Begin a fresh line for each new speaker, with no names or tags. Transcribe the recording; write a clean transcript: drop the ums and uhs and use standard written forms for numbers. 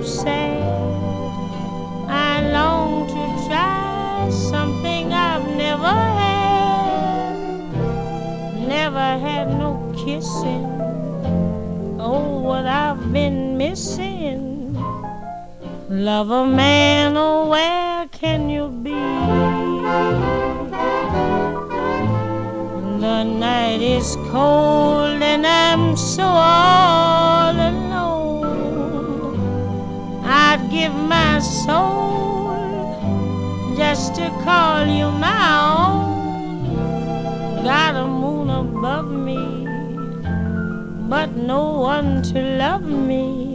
sad. I long to try something I've never had. Never had no kissing. Oh, what I've been missing. Lover man, oh, where can you be? The night is cold and I'm so all alone. I'd give my soul just to call you my own. Got a moon above me, but no one to love me.